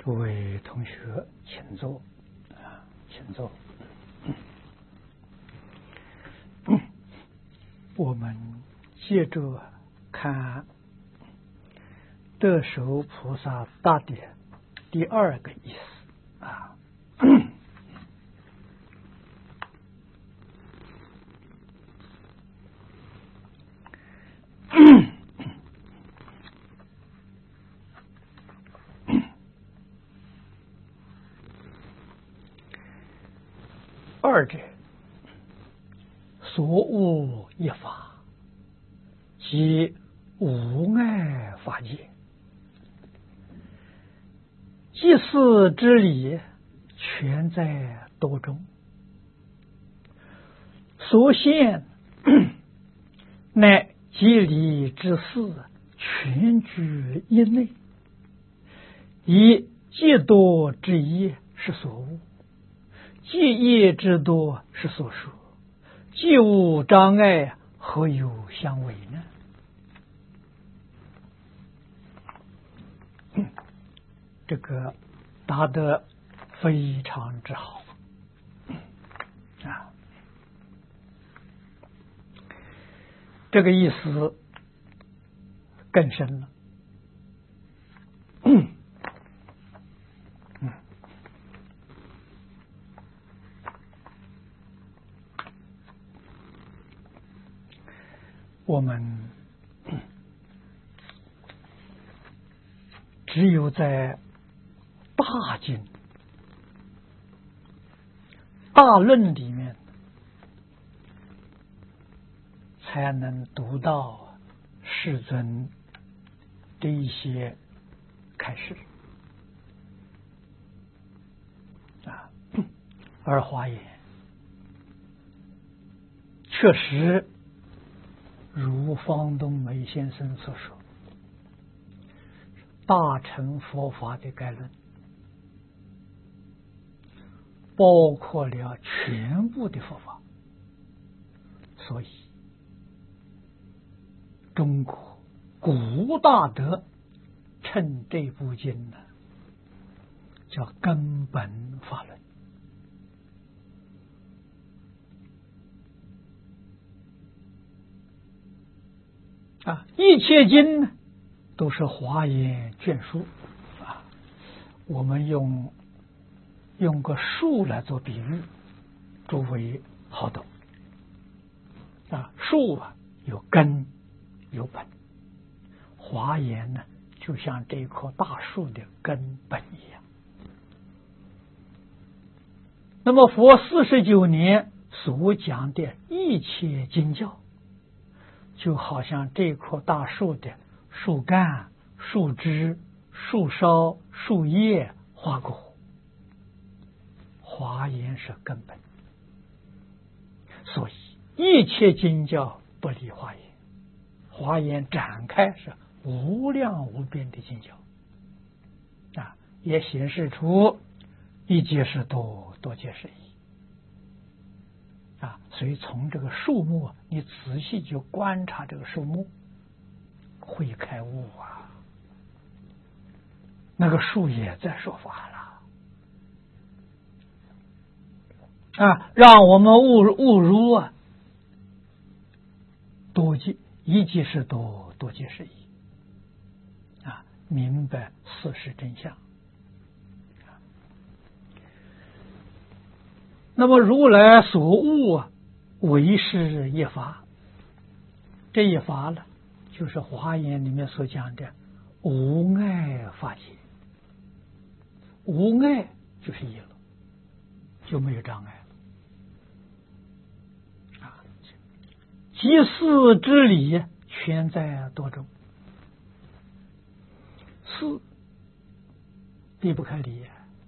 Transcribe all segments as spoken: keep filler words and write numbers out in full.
诸位同学，请坐啊，请坐。我们接着看得手菩萨大典第二个意思啊。二者，所悟一法，即无碍法界，即事之理，全在多中。所现乃即理之事，全居一内，以极多之一是所悟，既业之多是所说，既无障碍，何有相违呢？嗯、这个答得非常之好啊！这个意思更深了。嗯我们只有在大经、大论里面，才能读到世尊的一些开示啊，而华严确实如方东梅先生所说，大乘佛法的概论包括了全部的佛法，所以中国古大德称这部经呢叫根本法论啊，一切经呢都是华严卷书啊。我们用用个树来做比喻，诸位好懂啊。树啊有根有本，华严呢就像这棵大树的根本一样。那么佛四十九年所讲的一切经教，就好像这棵大树的树干、树枝、树梢、树叶、花果，华严是根本，所以一切经教不离华严，华严展开是无量无边的经教啊，也显示出一界是多，多界是一啊。所以从这个树木，你仔细就观察这个树木，会开悟啊。那个树也在说法了啊，让我们悟悟入啊，多界一界是多，多界是一啊，明白事实真相。那么如来所悟啊，唯是一法，这一法呢，就是华严里面所讲的无碍法界。无碍就是一了，就没有障碍了啊。即事之理，全在多中。事离不开理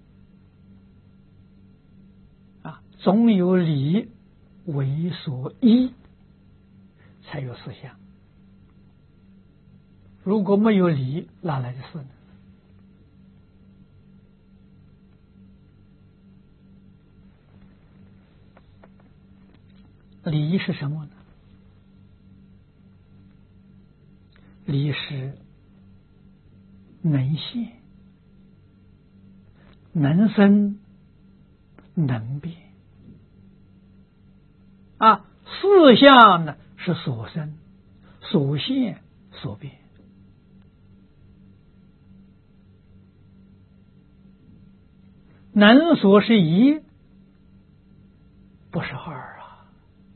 啊，总有理为所依，才有思想。如果没有理，哪来的事呢？理是什么呢？理是能现能生能变啊，四相呢是所生所现所变。能所是一，不是二啊。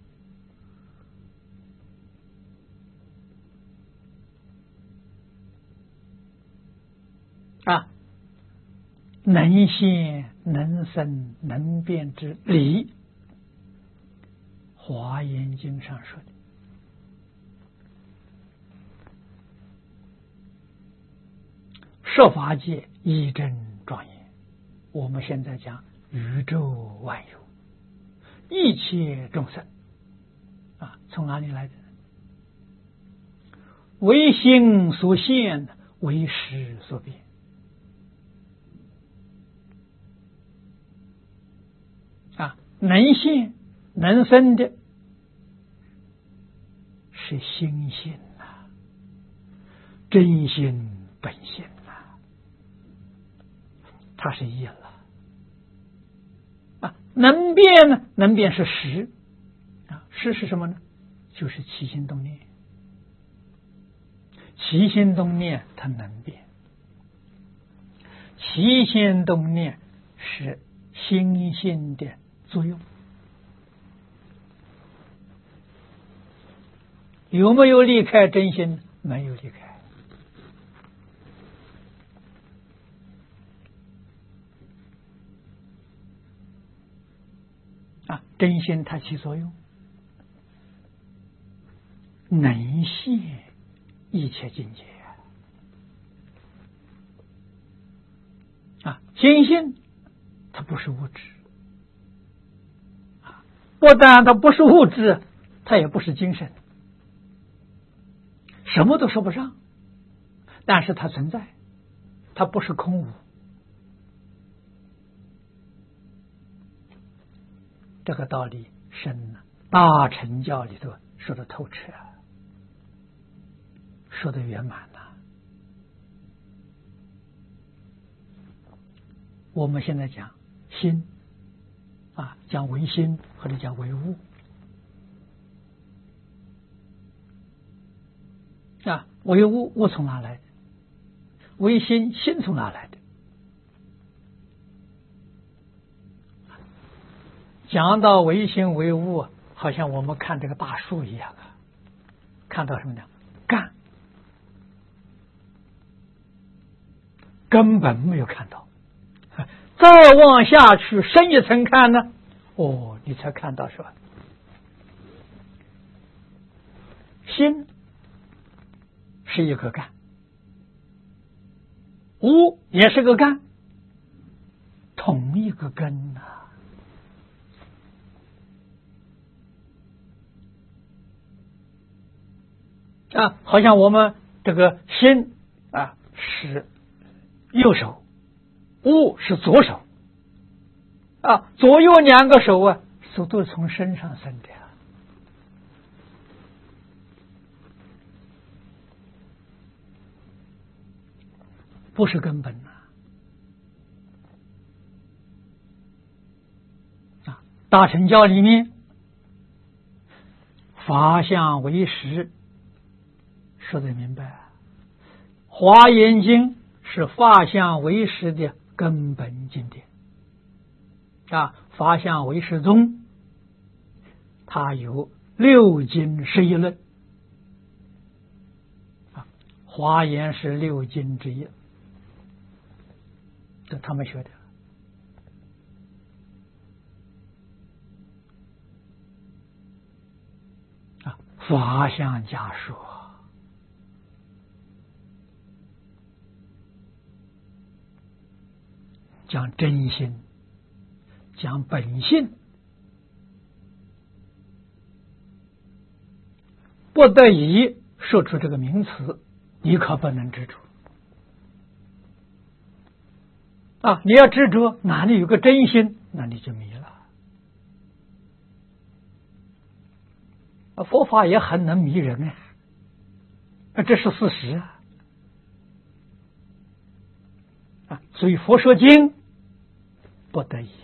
啊，能现能生能变之理，华严经上说的。设法界一真庄严。我们现在讲宇宙万有，一切众生啊，从哪里来的？为心所现，为识所变。啊，能现能生的是心性啊，真心本性啊，它是一了。啊，能变呢？能变是识啊，识是什么呢？就是起心动念。起心动念它能变，起心动念是心性的作用。有没有离开真心？没有离开。啊，真心它起作用，能现一切境界啊！心性它不是物质啊，不但它不是物质，它也不是精神，什么都说不上，但是它存在，它不是空无。这个道理深了，大乘教里头说的透彻，说的圆满了。我们现在讲心啊，讲唯心或者讲唯物啊，唯物物从哪来的？唯心心从哪来的？讲到唯心唯物，好像我们看这个大树一样啊，看到什么呢？干，根本没有看到。再往下去深一层看呢，哦，你才看到是吧？心是一个干，无也是个干，同一个根呐、啊。啊，好像我们这个心啊是右手，物是左手啊，左右两个手啊，手都是从身上生的，不是根本呐、啊。啊，大乘教里面，法相为识。说得明白，华严经是法相唯识的根本经典啊，法相唯识宗，它有六经十一论啊，华严是六经之一，这他们学的啊，法相家说。讲真心，讲本性，不得已说出这个名词，你可不能执着啊！你要执着，哪里有个真心，那你就迷了。佛法也很能迷人啊，这是事实啊！啊，所以《佛说经》 不得已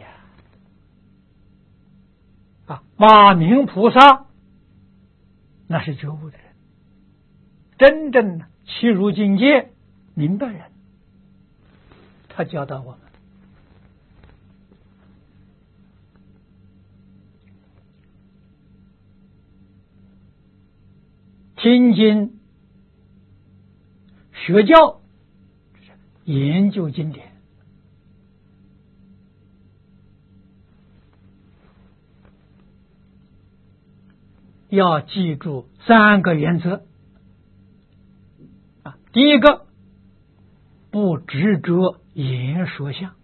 啊！啊，马明菩萨那是觉悟的人，真正契入境界明白人，他教导我们。听经学教，研究经典，要记住三个原则啊。第一个，不执着言说相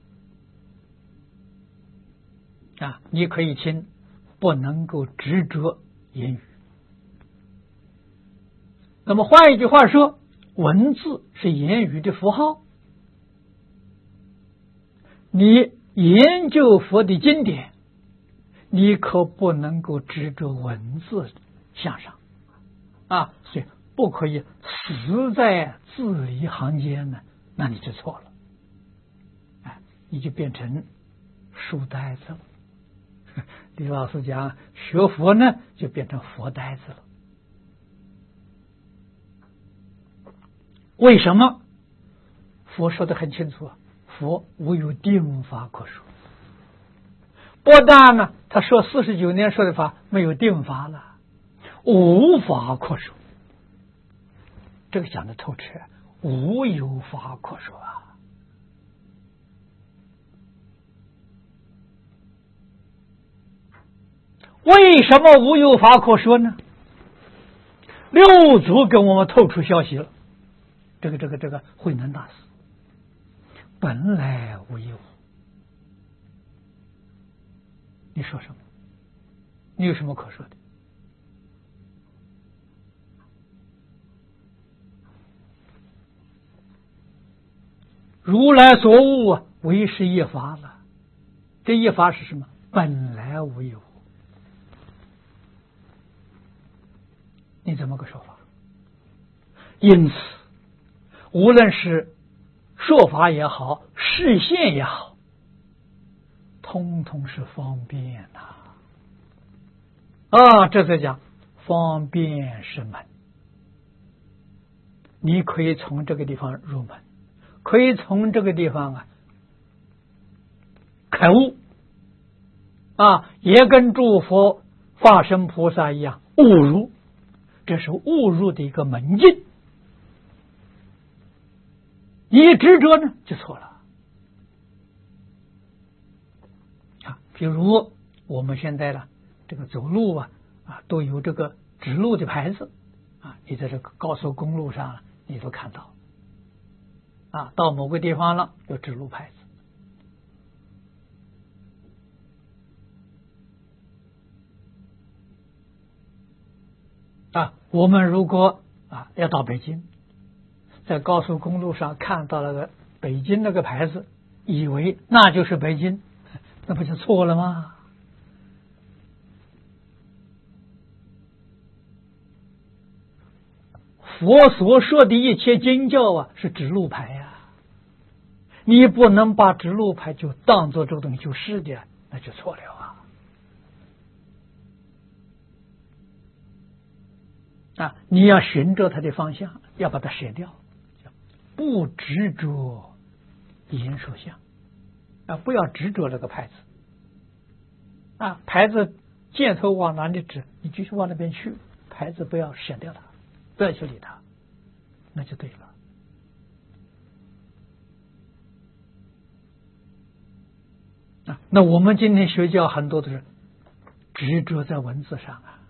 啊，你可以听，不能够执着言语。那么换一句话说，文字是言语的符号，你研究佛的经典，你可不能够执着文字向上啊，所以不可以死在字里行间呢，那你就错了，哎，你就变成书呆子了。李老师讲，学佛呢就变成佛呆子了。为什么？佛说的很清楚啊，佛无有定法可说。不但呢，他说四十九年说的法没有定法了，无法可说。这个讲的透彻，无有法可说啊。为什么无有法可说呢？六祖给我们透出消息了。这个这个这个慧能大师本来无一物，你说什么？你有什么可说的？如来所悟啊，唯是一法了。这一法是什么？本来无一物。你怎么个说法？因此无论是说法也好，示现也好，通通是方便呐、啊！啊，这在讲方便是门，你可以从这个地方入门，可以从这个地方啊开悟啊，也跟诸佛化身菩萨一样悟入，这是悟入的一个门径。你执着呢，就错了啊！比如我们现在呢，这个走路啊啊，都有这个指路的牌子啊，你在这个高速公路上你都看到啊，到某个地方了有指路牌子啊。我们如果啊要到北京，在高速公路上看到了个北京那个牌子，以为那就是北京，那不就错了吗？佛所说的一切经教啊，是指路牌呀、啊，你不能把指路牌就当做这个东西就是的，那就错了啊！啊，你要循着它的方向，要把它舍掉。不执着言说相啊，不要执着这个牌子啊，牌子箭头往哪里指，你继续往那边去，牌子不要删掉它，不要去理它，那就对了啊。那我们今天学教很多都是执着在文字上啊。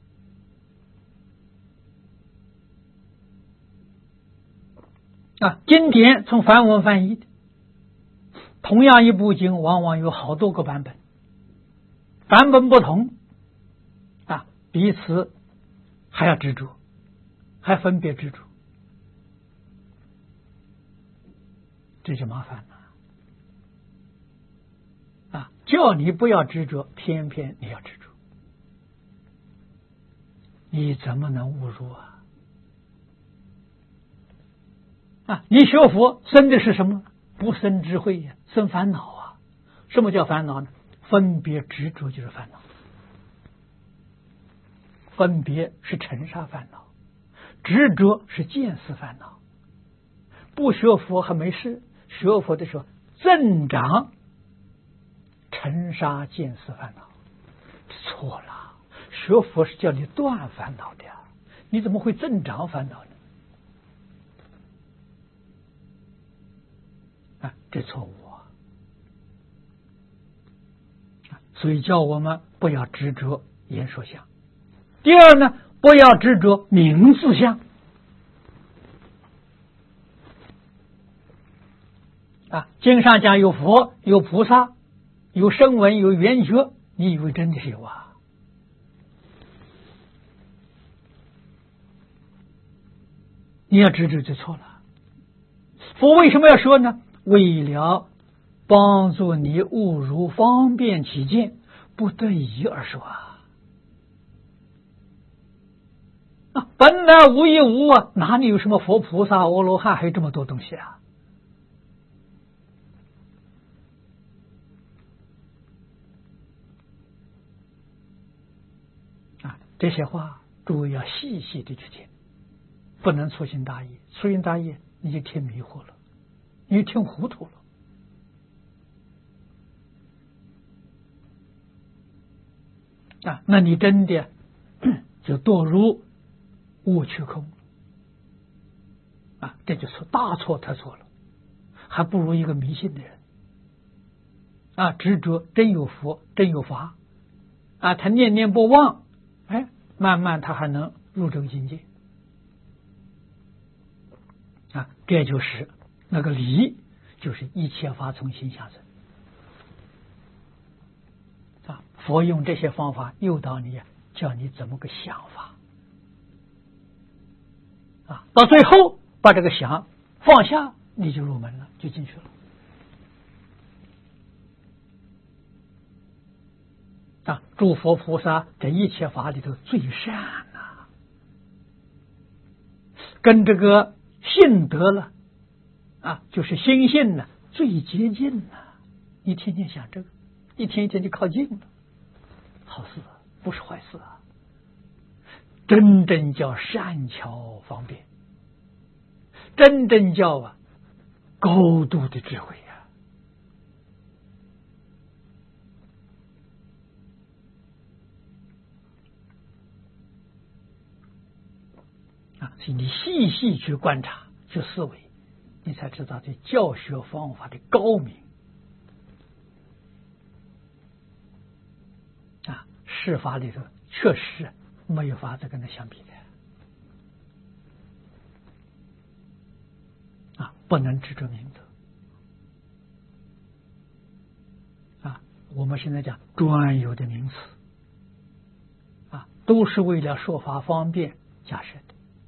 啊，经典从梵文翻译的，同样一部经往往有好多个版本，版本不同啊，彼此还要执着，还分别执着，这就麻烦了啊！叫你不要执着，偏偏你要执着，你怎么能误入啊？啊，你学佛生的是什么？不生智慧呀，生烦恼啊！ 什么叫烦恼呢？分别执着就是烦恼。分别是尘沙烦恼，执着是见思烦恼。不学佛还没事，学佛的时候增长尘沙见思烦恼，错了。学佛是叫你断烦恼的呀，你怎么会增长烦恼呢？啊，这错误啊！所以叫我们不要执着言说相。第二呢，不要执着名字相。啊，经上讲有佛、有菩萨、有声闻、有缘觉，你以为真的是有啊？你要执着就错了。佛为什么要说呢？为了帮助你悟入方便起见，不得已而说啊。啊，本来无一无啊，哪里有什么佛菩萨、阿罗汉，还有这么多东西啊？啊，这些话诸位要细细的去听，不能粗心大意。粗心大意你就听迷惑了，你就听糊涂了。啊，那你真的就堕入误区空啊，这就错，大错特错了，还不如一个迷信的人啊，执着真有佛真有法啊，他念念不忘，哎，慢慢他还能入这个境界啊，这就是那个理，就是一切法从心下生啊。佛用这些方法诱导你，叫你怎么个想法啊，到最后把这个想放下，你就入门了，就进去了啊。诸佛菩萨在一切法里头最善啊，跟这个信德了啊，就是心性呢最接近了。你天天想这个，一天一天就靠近了，好事啊，不是坏事啊，真正叫善巧方便，真正叫啊高度的智慧啊！啊，所以你细细去观察、去思维，你才知道这教学方法的高明啊！世法里头确实没有法子跟它相比的啊！不能执着名字啊！我们现在讲专有的名词啊，都是为了说法方便加设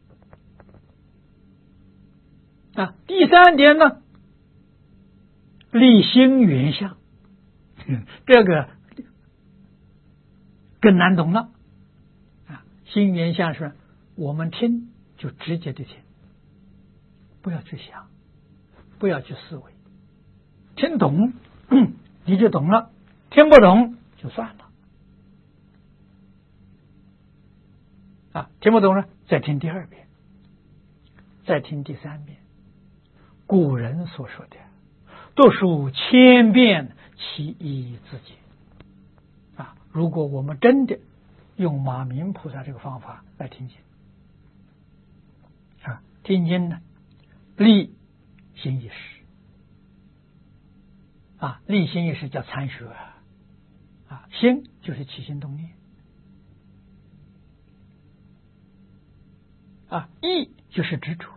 的啊。第三点呢，立心原相，这个更难懂了啊！心原相是我们听就直接的听，不要去想，不要去思维，听懂你就懂了，听不懂就算了啊！听不懂了，再听第二遍，再听第三遍。古人所说的读书千遍，其义自见啊！如果我们真的用马明菩萨这个方法来听经啊，听经呢，立心意识啊，立心意识叫参学啊，心就是起心动念啊，意就是执着，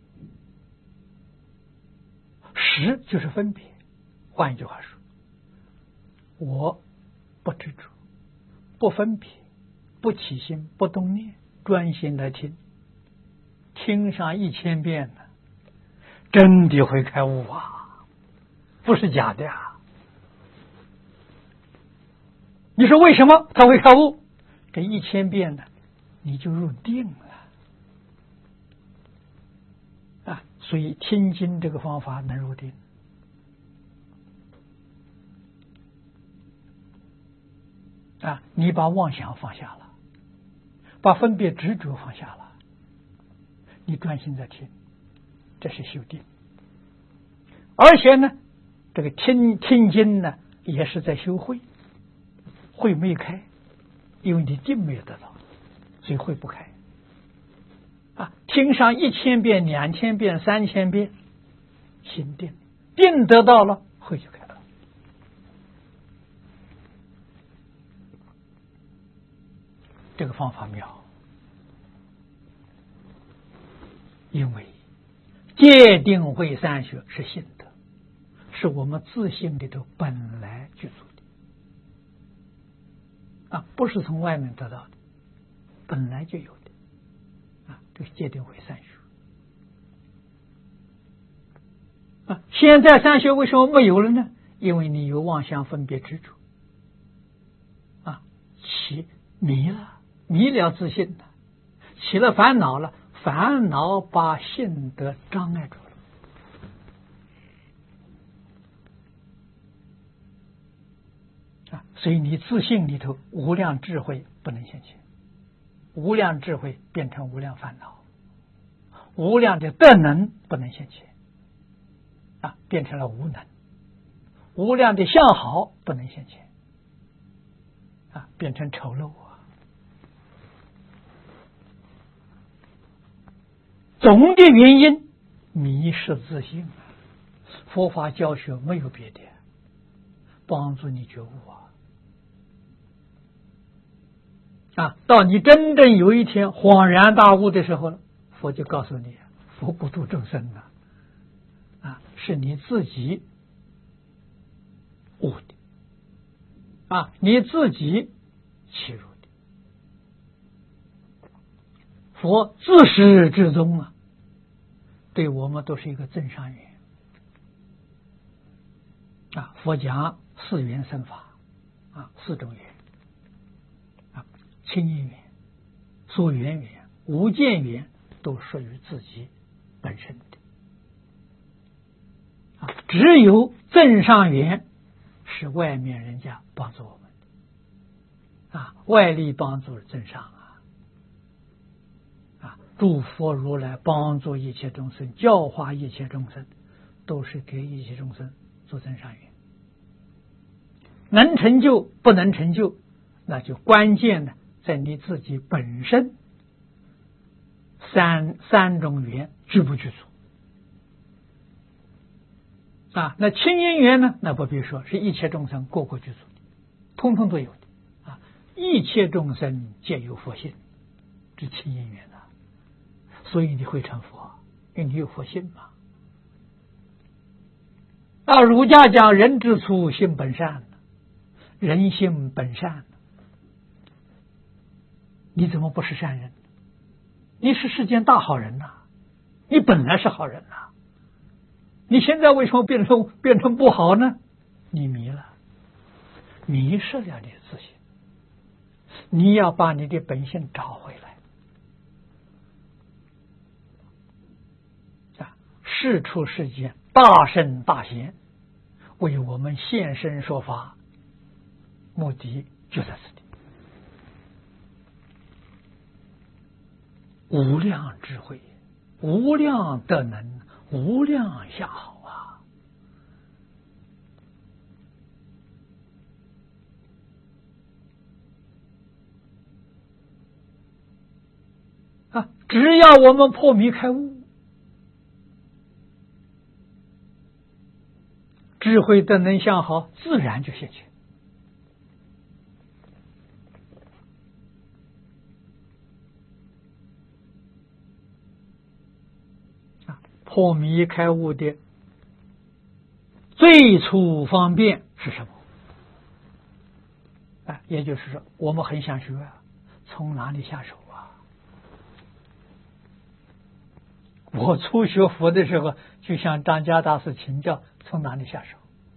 识就是分别。换一句话说，我不执着，不分别，不起心，不动念，专心来听，听上一千遍了，真的会开悟啊，不是假的呀。你说为什么他会开悟？这一千遍呢，你就入定了啊！所以听经这个方法能入定啊，你把妄想放下了，把分别执着放下了，你专心在听，这是修定。而且呢，这个听听经呢，也是在修慧，慧没开，因为你定没有得到，所以慧不开。啊，听上一千遍、两千遍、三千遍，心定，定得到了，慧就开了。这个方法妙，因为戒定慧三学是心得，是我们自性里头本来具足的啊，不是从外面得到的，本来就有的啊，这个戒定慧三学啊。现在三学为什么没有了呢？因为你有妄想分别执着啊，起迷了，迷了自信了，起了烦恼了，烦恼把性德障碍住了。啊，所以你自信里头无量智慧不能现前，无量智慧变成无量烦恼，无量的德能不能现前，啊，变成了无能，无量的相好不能现前，啊，变成丑陋啊。总的原因迷失自性啊，佛法教学没有别的，帮助你觉悟啊。啊，到你真正有一天恍然大悟的时候了，佛就告诉你，佛不度众生了，啊，是你自己悟的，啊，你自己起入的。佛自始至终啊，对我们都是一个增上缘啊。佛讲四缘生法啊，四种缘啊，清因缘、所缘缘、无间缘，都属于自己本身的啊。只有增上缘是外面人家帮助我们的啊，外力帮助增上啊。诸佛如来帮助一切众生，教化一切众生，都是给一切众生做增上缘。能成就不能成就，那就关键的在你自己本身三三种缘具不具足啊？那清因缘呢？那不必说，是一切众生个个具足的，通通都有的啊！一切众生皆有佛性，这清因缘。所以你会成佛，因为你有佛性嘛。啊，儒家讲人之初性本善，人性本善，你怎么不是善人？你是世间大好人呐、啊，你本来是好人呐、啊，你现在为什么变成变成不好呢？你迷了，迷失了你的自信。你要把你的本性找回来。世出世间大圣大贤为我们现身说法，目的就在此地。无量智慧，无量德能，无量相好啊！啊，只要我们破迷开悟，智慧德能相好自然就现前啊！破迷开悟的最初方便是什么？啊，也就是说，我们很想学啊，从哪里下手啊？我初学佛的时候，就向张家大师请教，从哪里下手？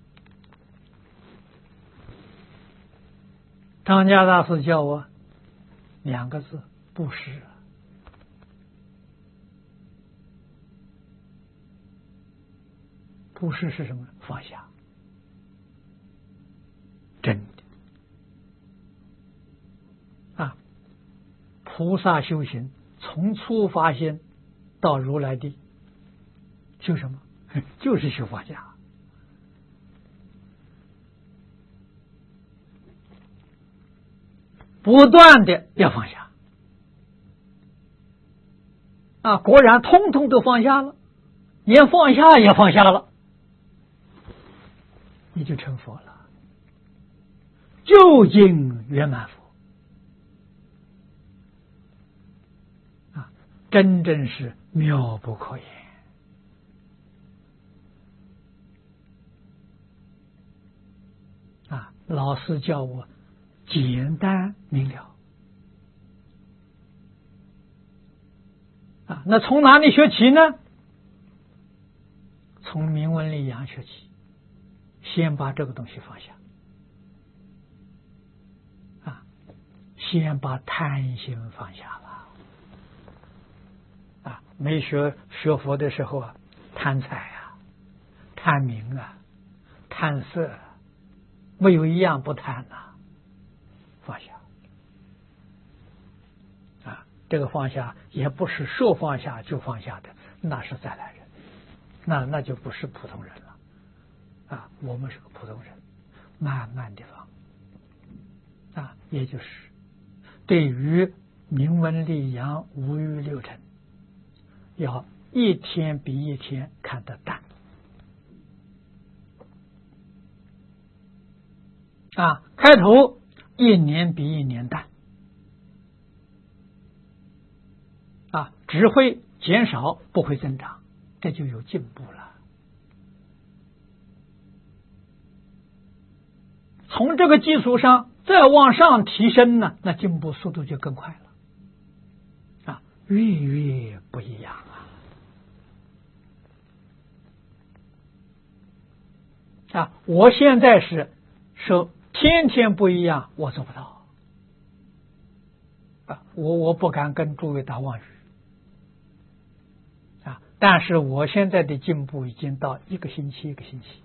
张家大师教我两个字：布施。布施是什么？放下，真的菩萨修行从初发心到如来地，修什么？就是修放下。不断的要放下啊！果然通通都放下了，连放下也放下了，你就成佛了，究竟圆满佛啊！真正是妙不可言啊！老师叫我简单明了啊！那从哪里学起呢？从明文利养学起，先把这个东西放下啊！先把贪心放下了啊！没学学佛的时候啊，贪财啊，贪名啊，贪色，没有一样不贪呐、啊。放下啊！这个放下也不是说放下就放下的，那是再来人，那那就不是普通人了啊！我们是个普通人，慢慢的放啊，也就是对于明文利养五欲六尘，要一天比一天看得淡啊！开头一年比一年淡啊，只会减少不会增长，这就有进步了。从这个基础上再往上提升呢，那进步速度就更快了啊，月月不一样啊！啊，我现在是说天天不一样，我做不到啊！我我不敢跟诸位打妄语啊！但是我现在的进步已经到一个星期一个星期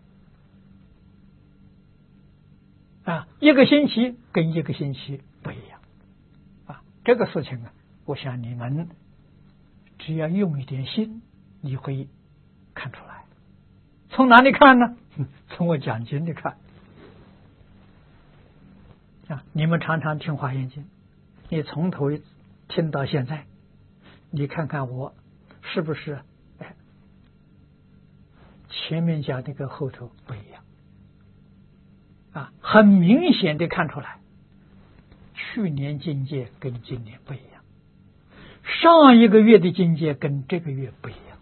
啊，一个星期跟一个星期不一样啊！这个事情啊，我想你们只要用一点心，你会看出来。从哪里看呢？从我讲经里看。啊，你们常常听华严经，你从头听到现在，你看看我是不是哎，前面讲的跟后头不一样啊？很明显的看出来，去年境界跟今年不一样，上一个月的境界跟这个月不一样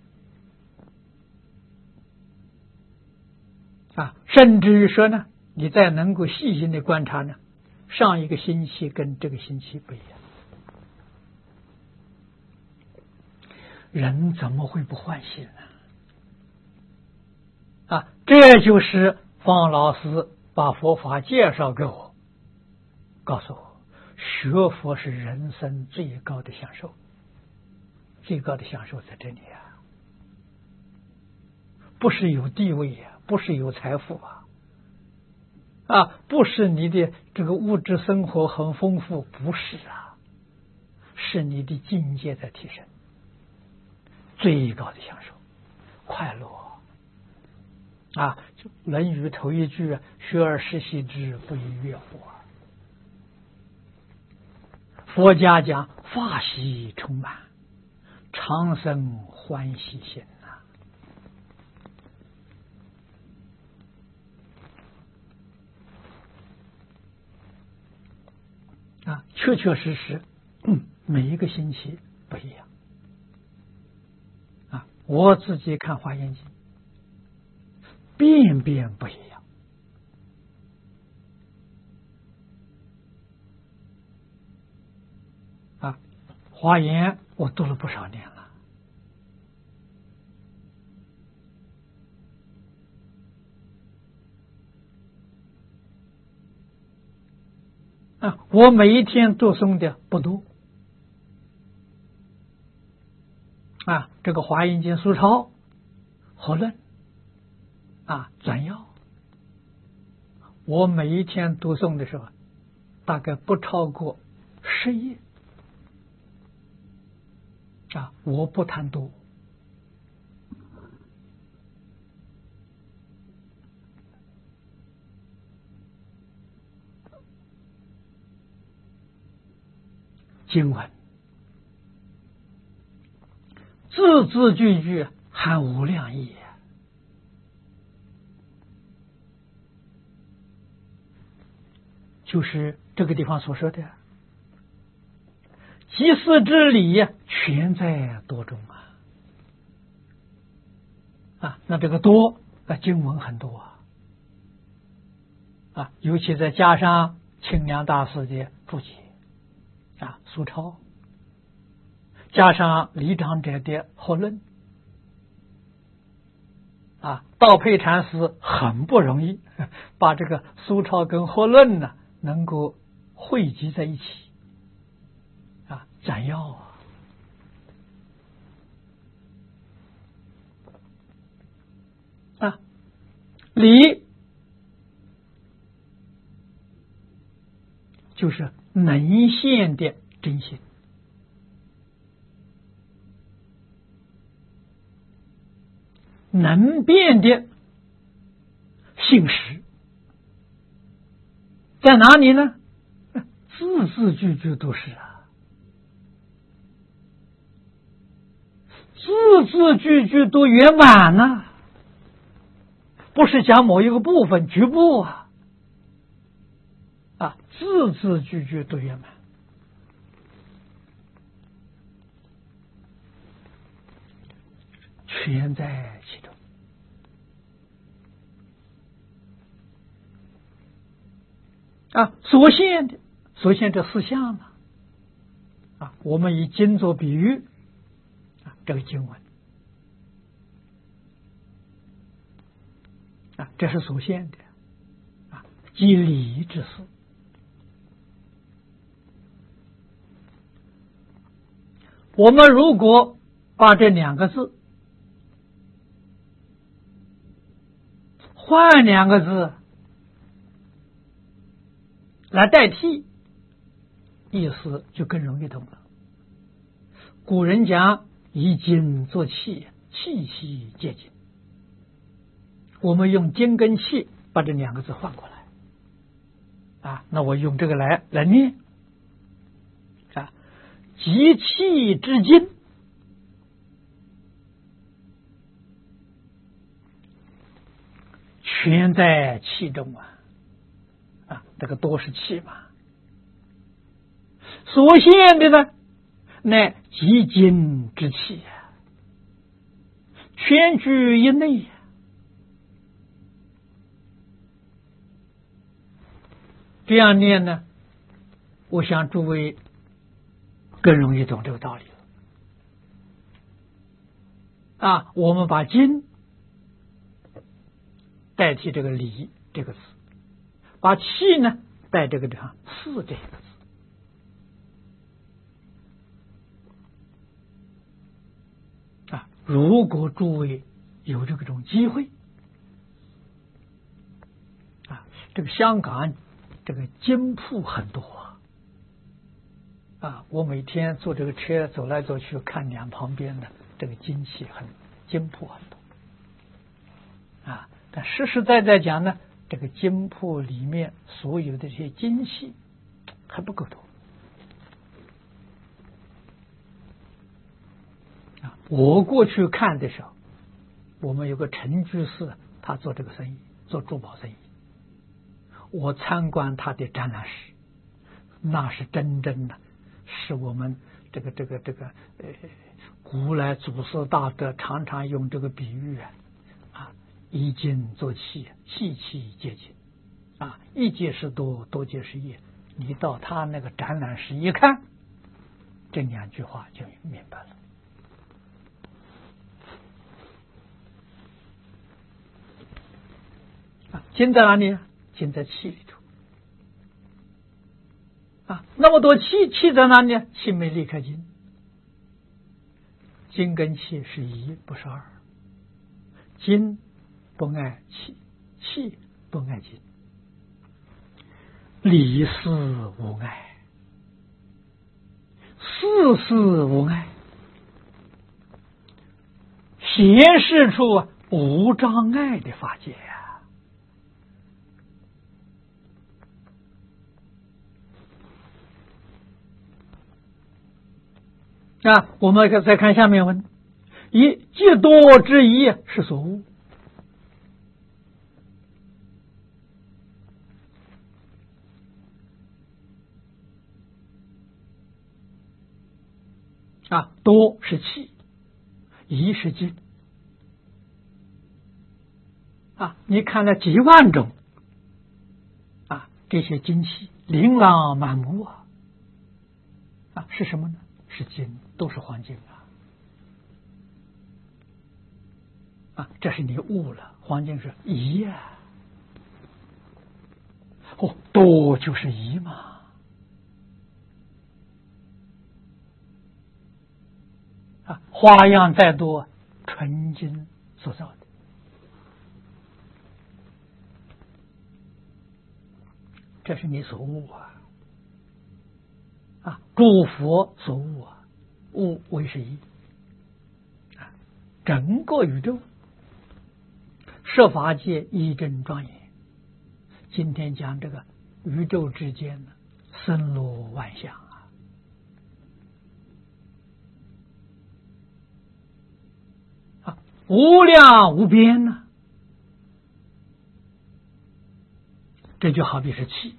啊，甚至于说呢，你再能够细心的观察呢，上一个星期跟这个星期不一样，人怎么会不欢喜呢？啊，这就是方老师把佛法介绍给我，告诉我，学佛是人生最高的享受，最高的享受在这里啊，不是有地位啊，不是有财富啊。啊，不是你的这个物质生活很丰富，不是啊，是你的境界在提升，最高的享受，快乐啊！《论语》头一句“学而时习之，不亦说乎”。佛家讲法喜充满，常生欢喜心。啊，确确实实，嗯，每一个星期不一样。啊，我自己看《华严经》，遍遍不一样。啊，华严我读了不少年了。啊，我每一天读诵的不多啊，这个《华严经》疏钞、合论啊、纂要，我每一天读诵的时候，大概不超过十页啊，我不贪多。经文字字句句含无量义，就是这个地方所说的集思之理全在多中啊！啊，那这个多啊，经文很多啊，啊，尤其再加上清凉大师的注解啊，苏超，加上李长者的合论啊，道佩禅师很不容易把这个苏超跟合论呢能够汇集在一起啊，斩要啊！啊，理就是能现的真心，能变的信实，在哪里呢？字字句句都是啊，字字句句都圆满呢、啊，不是讲某一个部分局部啊，啊，字字句句都圆满。全在其中啊，所现的所现这四项呢啊，我们以经做比喻啊，这个经文啊，这是所现的啊，即理之事。我们如果把这两个字换两个字来代替，意思就更容易懂了。古人讲以经作器，器器皆经。我们用经跟器把这两个字换过来啊，那我用这个来来念啊，集气之经，全在气中啊！啊，这个多是气嘛。所现的呢，乃集经之气啊，全居一内啊。这样念呢，我想诸位更容易懂这个道理了。啊，我们把经代替这个理这个词，把气呢带这个地方是这个字啊。如果诸位有这种机会啊，这个香港这个经铺很多啊，啊，我每天坐这个车走来走去，看两旁边的这个经器很经铺很多啊。但实实在在讲呢，这个经铺里面所有的这些精细还不够多啊！我过去看的时候，我们有个陈居士，他做这个生意，做珠宝生意。我参观他的展览室，那是真正的，是我们这个这个这个呃，古来祖师大德常常用这个比喻啊。以经作器，器器皆经啊，一皆是多，多皆是业。你到他那个展览室一看，这两句话就明白了啊。经在哪里？经在气里头啊。那么多气，气在哪里？气没离开经，经跟气是一，不是二。经不爱气，气不爱经，理事无碍，事事无碍显示出无障碍的法界呀！啊，我们再看下面文，以极多之一是所悟。啊，多是气，一是精。啊，你看了几万种啊，这些精气琳琅满目啊，啊，是什么呢？是精，都是黄金啊！啊，这是你悟了，黄金是一呀、啊，哦，多就是一嘛。啊，花样再多，纯金所造的，这是你所悟啊！啊，诸佛所悟啊，悟为是一啊，整个宇宙设法界一真庄严。今天讲这个宇宙之间呢，森罗万象。无量无边呢、啊，这就好比是气。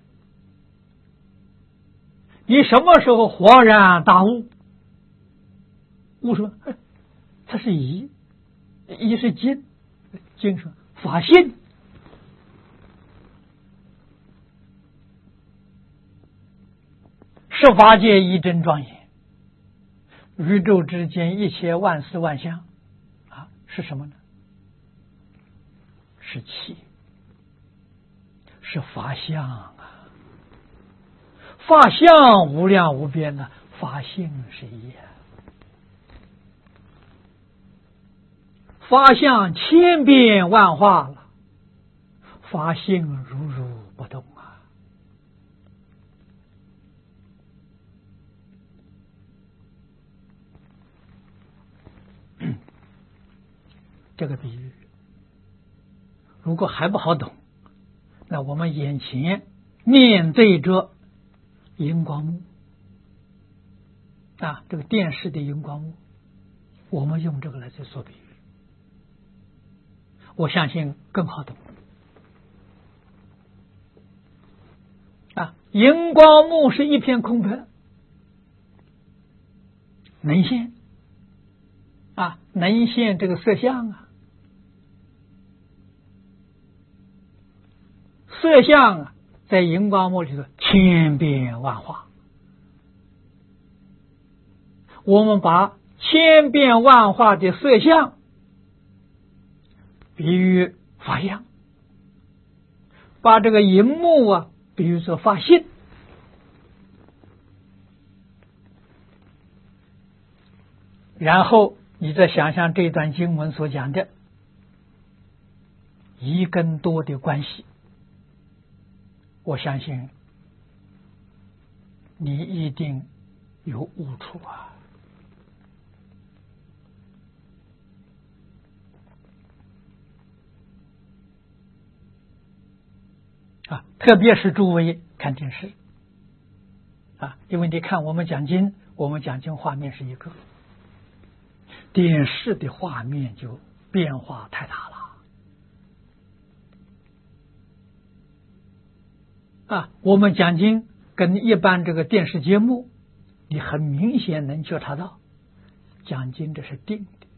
你什么时候恍然大悟？悟说，它是一，一是精，精说法性。十法界一真庄严，宇宙之间一切万事万象。是什么呢？是气，是法相啊！法相无量无边呢，法性是一啊。法相千变万化了，法性如如不动啊！这个比喻，如果还不好懂，那我们眼前面对着荧光幕啊，这个电视的荧光幕，我们用这个来做比喻，我相信更好懂啊。荧光幕是一片空白，能现啊，能现这个色相啊。色相啊，在荧光幕里头千变万化。我们把千变万化的色相比喻法相，把这个荧幕啊比喻作法性。然后你再想想这段经文所讲的一跟多的关系，我相信你一定有悟处啊！啊，特别是诸位看电视啊，因为你看我们讲经，我们讲经画面是一个，电视的画面就变化太大了。啊，我们讲经跟一般这个电视节目，你很明显能觉察到，讲经这是定的，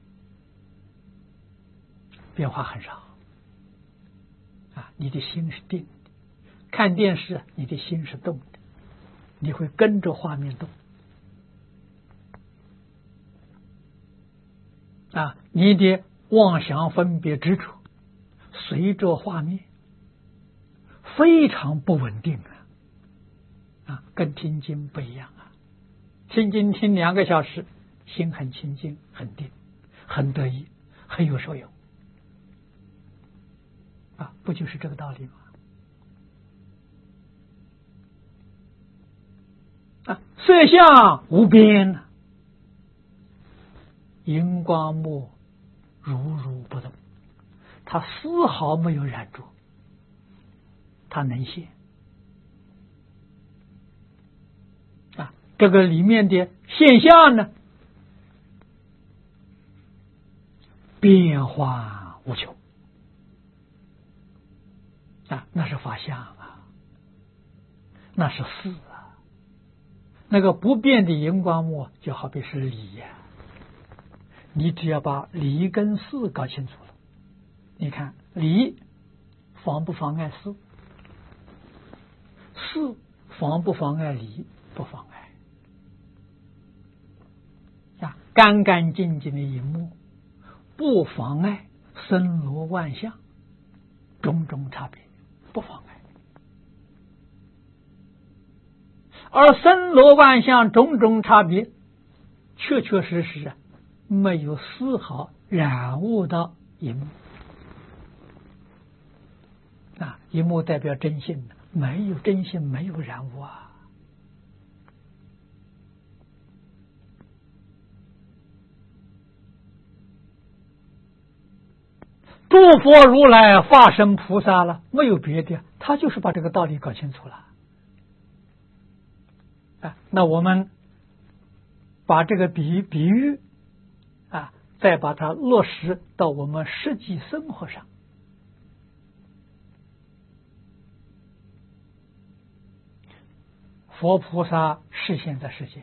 变化很少。啊，你的心是定的；看电视，你的心是动的，你会跟着画面动。啊，你的妄想分别执着随着画面非常不稳定啊！啊，跟听经不一样啊！听经听两个小时，心很清净、很定、很得意、很有受用啊！不就是这个道理吗？啊，色相无边呢、啊，荧光幕如如不动，它丝毫没有染着，它能现啊。这个里面的现象呢，变化无穷啊，那是法相啊，那是事啊。那个不变的荧光幕就好比是理呀、啊，你只要把理跟事搞清楚了，你看理妨不妨碍事，事妨不妨碍理？不妨碍啊，干干净净的荧幕不妨碍森罗万象，种种差别不妨碍。而森罗万象种种差别，确确实实啊，没有丝毫染污到荧幕啊，荧幕代表真性，没有真性，没有染污啊。诸佛如来化身菩萨了，没有别的，他就是把这个道理搞清楚了啊。那我们把这个比比喻啊，再把它落实到我们实际生活上，佛菩萨示现在世间，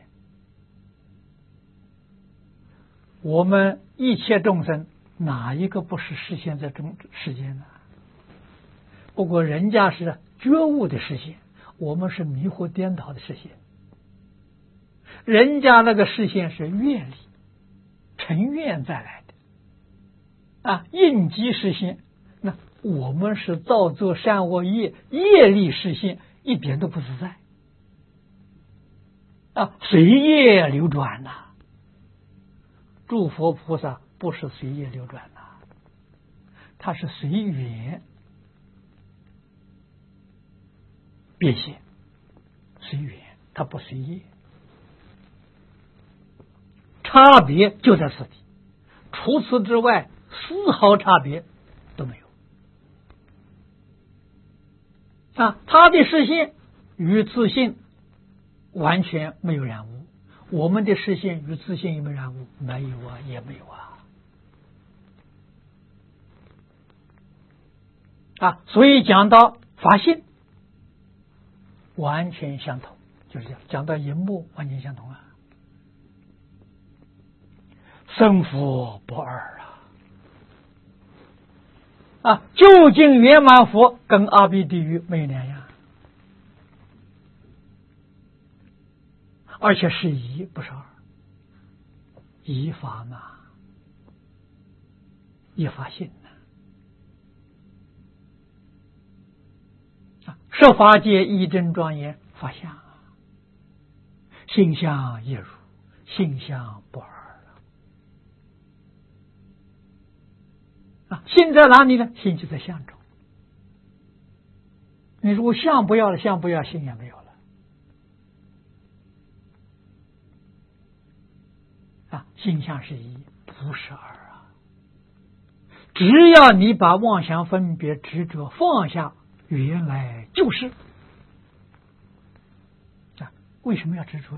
我们一切众生哪一个不是示现在中世间呢？不过人家是觉悟的示现，我们是迷惑颠倒的示现。人家那个示现是愿力，成愿再来的啊，应机示现。那我们是造作善恶业，业力示现，一点都不自在啊，随业流转呐、啊。诸佛菩萨不是随业流转呐、啊，他是随缘变现，随缘，他不随业。差别就在此地，除此之外丝毫差别都没有啊！他的视线与自信完全没有染污，我们的视线与自信有没有染污？没有啊，也没有啊啊！所以讲到法性完全相同，就是讲讲到荧幕完全相同啊。生佛不二啊！啊，究竟圆满佛跟阿鼻地狱没有两样，而且是一不是二，一法嘛，一法性啊！十法界一真庄严法相，性相亦如，性相不二。性在哪里呢？性就在相中。你如果相不要了，相不要，性也没有了啊！性相是一，不是二啊！只要你把妄想分别执着放下，原来就是啊！为什么要执着呢？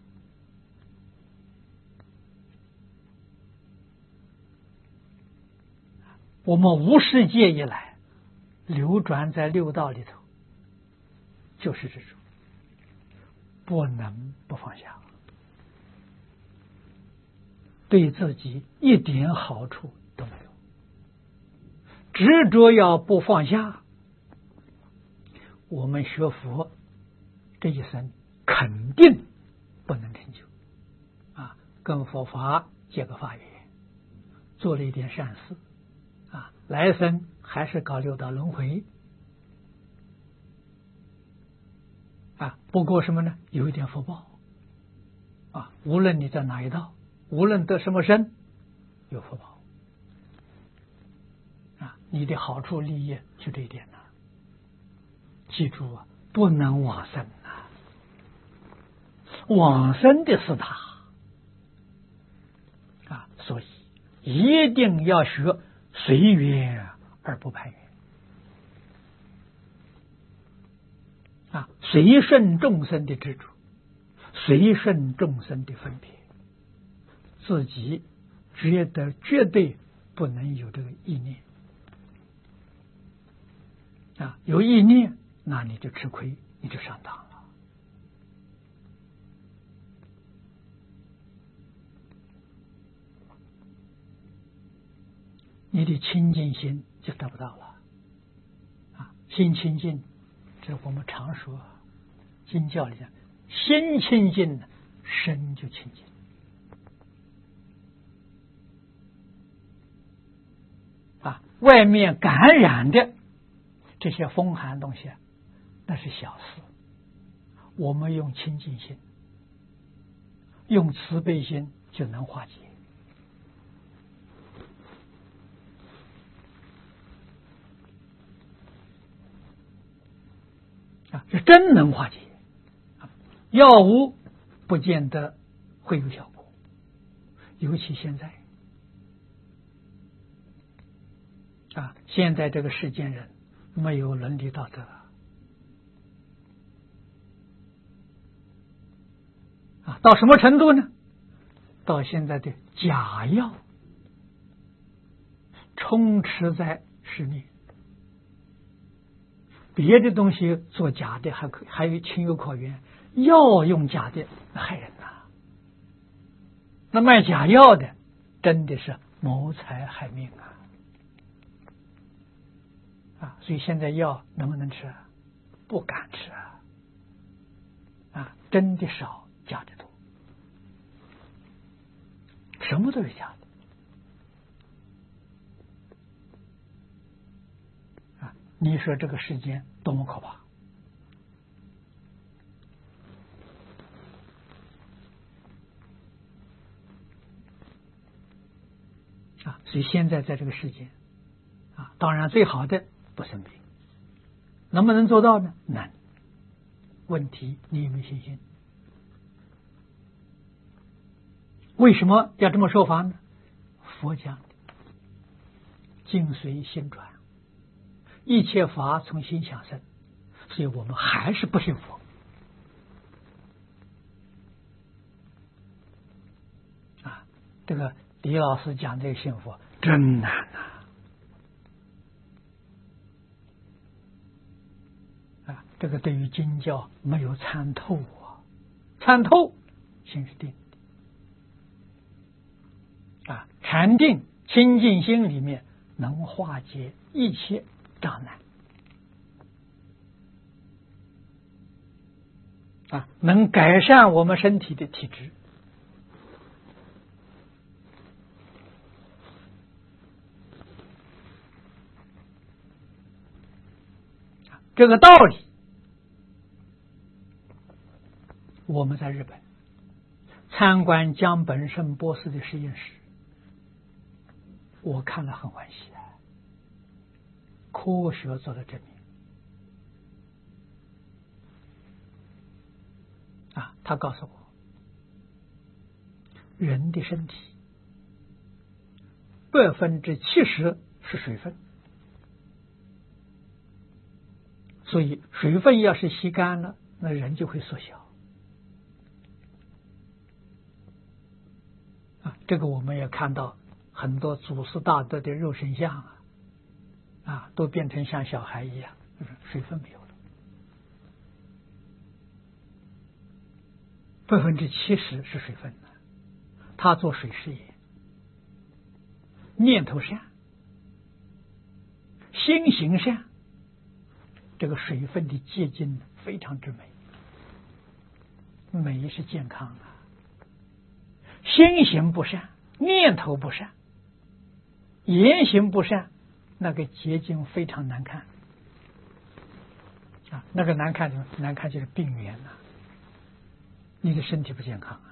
我们无世界以来流转在六道里头，就是执着，不能不放下，对自己一点好处都没有。执着要不放下，我们学佛这一生肯定不能成就啊！跟佛法结个法缘，做了一点善事啊，来生还是搞六道轮回啊。不过什么呢？有一点福报啊，无论你在哪一道，无论得什么身，有福报啊。你的好处利益就这一点了。记住啊，不能往生啊，往生的是他啊。所以一定要学随缘而不攀缘啊，随顺众生的执着，随顺众生的分别，自己觉得绝对不能有这个意念啊，有意念，那你就吃亏，你就上当了。你的清净心就得不到了啊！心清净，这我们常说经教里讲，心清净，身就清净啊。外面感染的这些风寒东西，那是小事。我们用清净心，用慈悲心就能化解。啊，是真能化解，药物不见得会有效果，尤其现在啊，现在这个世间人没有伦理道德啊，到什么程度呢？到现在的假药充斥在市面。别的东西做假的还可还有情有可原，药用假的害人呐、啊。那卖假药的真的是谋财害命啊！啊，所以现在药能不能吃啊？不敢吃啊！啊，真的少，假的多，什么都是假的。你说这个世间多么可怕啊！所以现在在这个世界啊，当然最好的不生病，能不能做到呢？难。问题你有没有信心？为什么要这么说法呢？佛讲的境随心转，一切法从心想生，所以我们还是不信佛啊！这个李老师讲这个信佛真难呐！啊，这个对于经教没有参透啊，参透心是定的啊，禅定清净心里面能化解一切障碍啊，能改善我们身体的体质这个道理我们在日本参观江本胜博士的实验室，我看了很欢喜啊，科学做了证明啊，他告诉我，人的身体百分之七十是水分，所以水分要是吸干了，那人就会缩小啊。这个我们也看到很多祖师大德的肉身像啊，啊，都变成像小孩一样，水分没有了，百分之七十是水分的。他做水实验，念头善，心行善，这个水分的结晶非常之美，美是健康啊。心行不善，念头不善，言行不善，那个结晶非常难看啊，那个难看什么？难看就是病源呐、啊，你的身体不健康啊。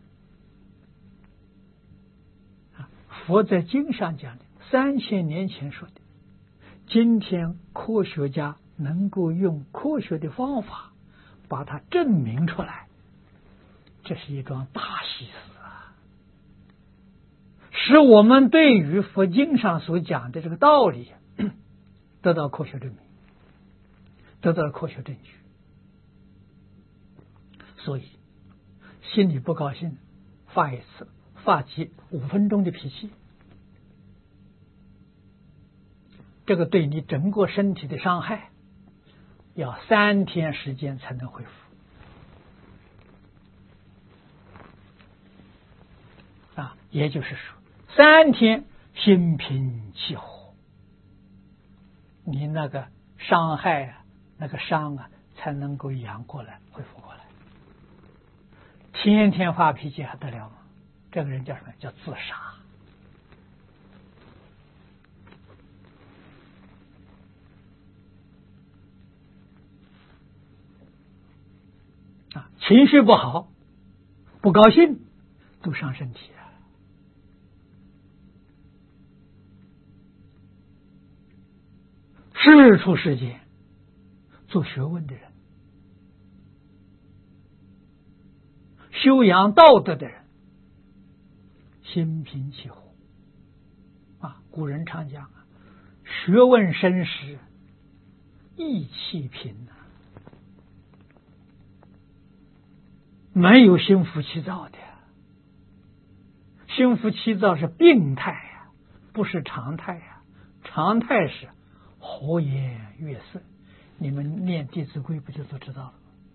啊，佛在经上讲的，三千年前说的，今天科学家能够用科学的方法把它证明出来，这是一桩大喜事啊！ 使我们对于佛经上所讲的这个道理得到科学证明，得到科学证据。所以心里不高兴，发一次发起五分钟的脾气，这个对你整个身体的伤害要三天时间才能恢复啊，也就是说三天心平气和，你那个伤害啊，那个伤啊才能够养过来，恢复过来。天天发脾气还得了吗？这个人叫什么？叫自杀啊！情绪不好，不高兴，都伤身体啊。世出世间做学问的人，修养道德的人，心平气和啊。古人常讲啊，学问深时意气平啊，没有心浮气躁的。心浮气躁是病态呀、啊，不是常态呀、啊。常态是和颜悦色，你们念《弟子规》不就都知道了？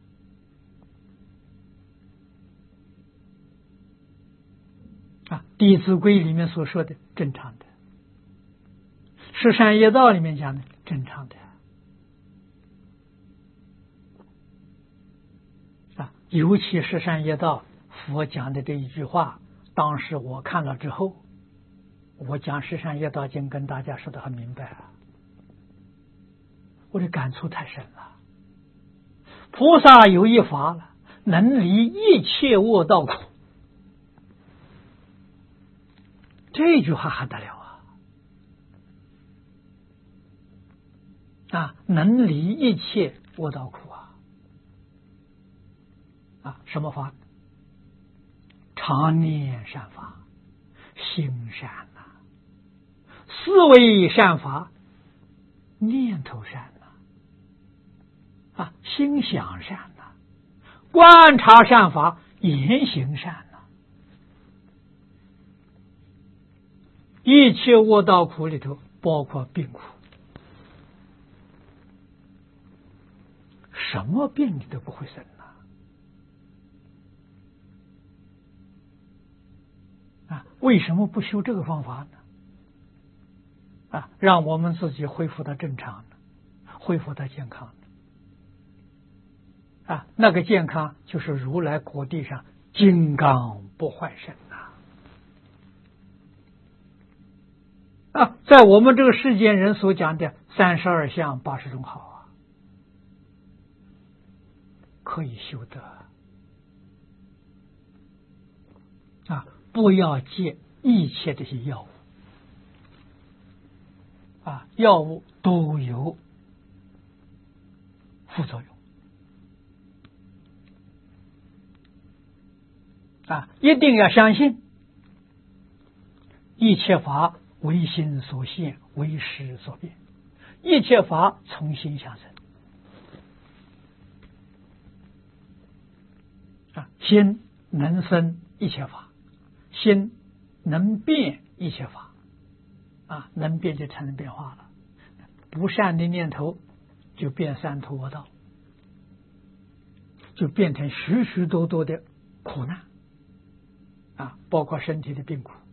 啊，《弟子规》里面所说的正常的，十善业道里面讲的正常的啊，尤其十善业道，佛讲的这一句话，当时我看了之后，我讲十善业道经跟大家说的很明白啊，我的感触太深了。菩萨有一法了，能离一切恶道苦。这句话还得了啊！啊，能离一切恶道苦啊！啊，什么法？常念善法，行善呐、啊，思维善法，念头善呐、啊，啊，心想善呐、啊，观察善法，言行善呐、啊。一切恶道苦里头包括病苦，什么病你都不会生呐、啊！啊，为什么不修这个方法呢？啊，让我们自己恢复到正常的，恢复到健康的。啊，那个健康就是如来果地上金刚不坏身呐。啊，在我们这个世间人所讲的三十二相八十种好啊，可以修得啊！不要借一切这些药物啊，药物都有副作用啊，一定要相信一切法唯心所现，唯识所变，一切法从心想生啊，心能生一切法，心能变一切法啊，能变就产生变化了，不善的念头就变三途恶道，就变成许许多多的苦难啊，包括身体的病苦。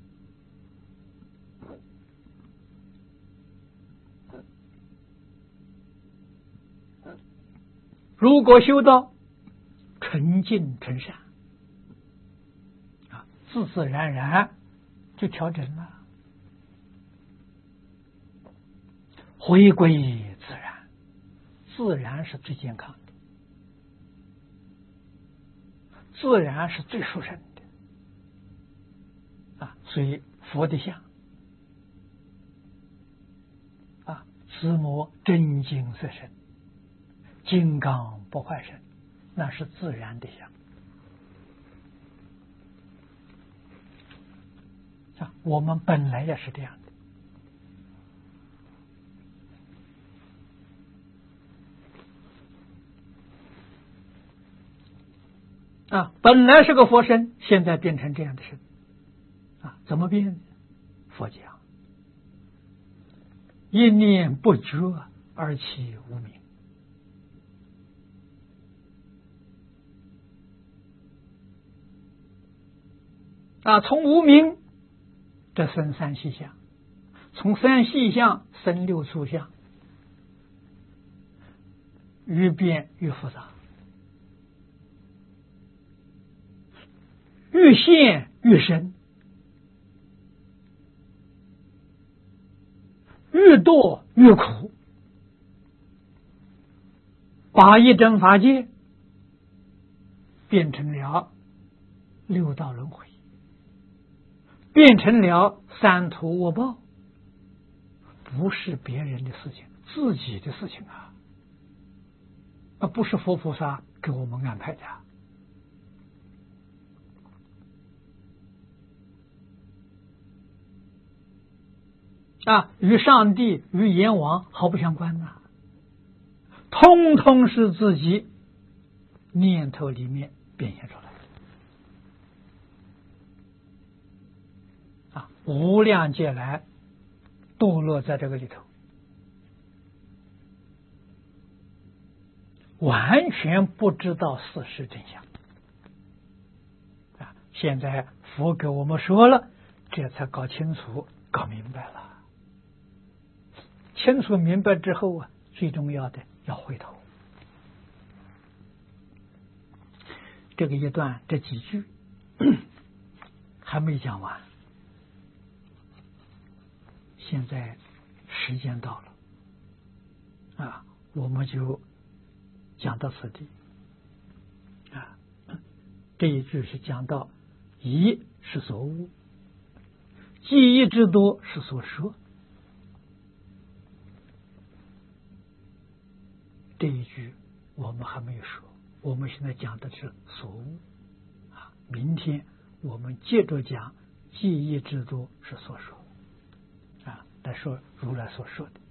如果修到纯净纯善啊，自自然然就调整了，回归自然，自然是最健康的，自然是最殊胜的啊。所以佛的像啊，自摩真金色身，金刚不坏身，那是自然的像啊。 我们本来也是这样的啊，本来是个佛身，现在变成这样的身啊，怎么变？佛讲一念不觉而起无明啊，从无明这生三细相，从三细相生六处相，越变越复杂，越陷越深，越堕越苦，把一真法界变成了六道轮回，变成了三途恶报，不是别人的事情，自己的事情啊，那不是佛菩萨给我们安排的啊，与上帝与阎王毫不相关呐，通通是自己念头里面变现出来的啊，无量劫来堕落在这个里头，完全不知道事实真相啊！现在佛给我们说了，这才搞清楚搞明白了。清楚明白之后啊，最重要的要回头。这个一段这几句还没讲完，现在时间到了啊，我们就讲到此地啊。这一句是讲到一是所悟，记忆之多是所说。这一句我们还没有说，我们现在讲的是所悟啊。明天我们接着讲记忆之多是所说啊，来说如来所说的。